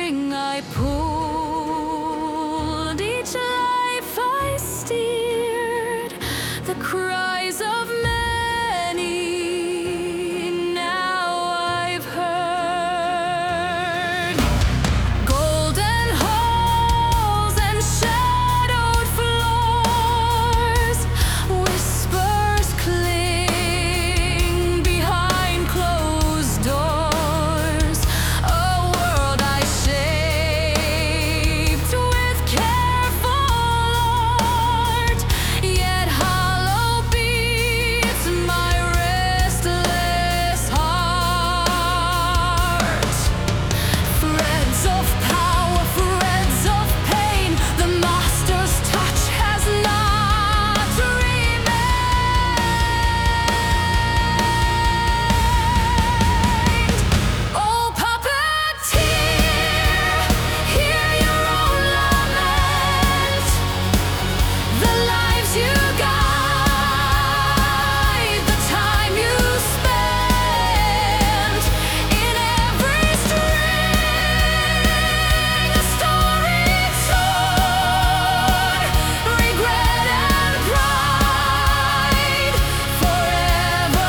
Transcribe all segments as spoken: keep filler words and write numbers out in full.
string I pulled, each life I steered, the cries of many now I've heard. Golden halls and shadowed floors, whispers cling behind closed doors. A world I shaped with careful art, yet hollow beats my restless heart. Threads of power, threads of pain, the master's touch has not remained. Oh, puppeteer, hear your own lament. The lives you guide, the time you spend. In every string, a story told, regret and pride forever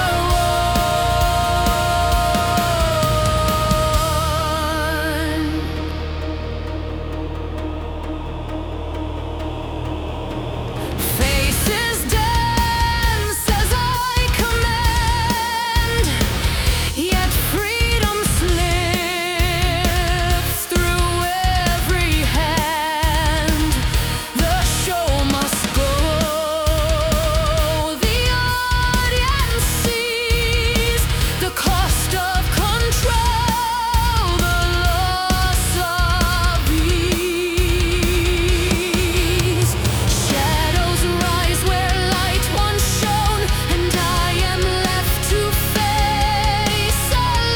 one. Faces dance as I command, yet freedom slips through every hand. The show must go, the audience sees the cost of control, the loss of ease. Shadows rise where light once shone, and I am left to face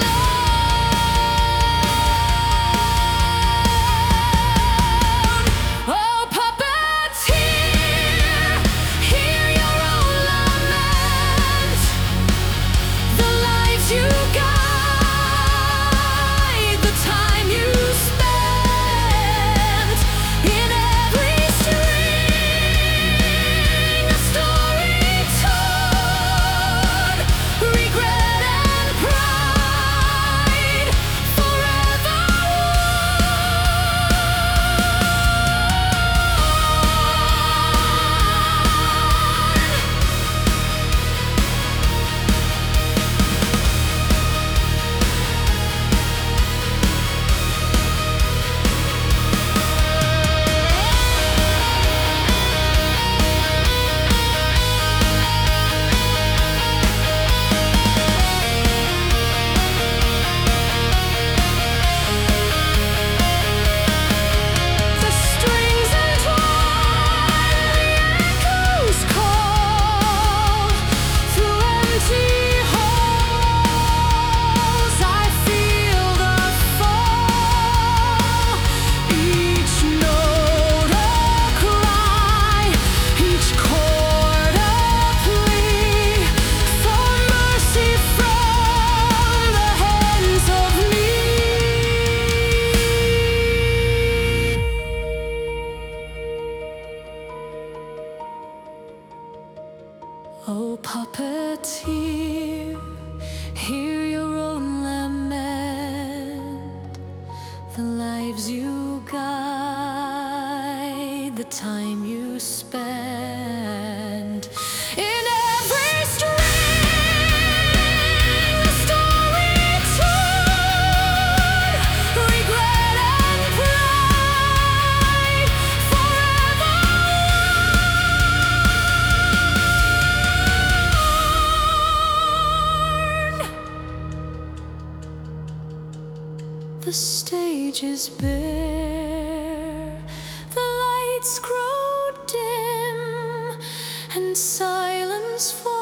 alone. Oh, puppeteer, hear your own lament. The lives you guide, the time you spend. In every string, a story told, regret and pride forever the strings entwine, the echoes call through empty halls. I feel the fall, each note a cry, each chord a plea for mercy from the hands of me. Oh, puppeteer, hear your own lament. The lives you guide, the time you spend. In every string, a story told, regret and pride forever one. The stage is bare, the lights grow dim, and silence falls.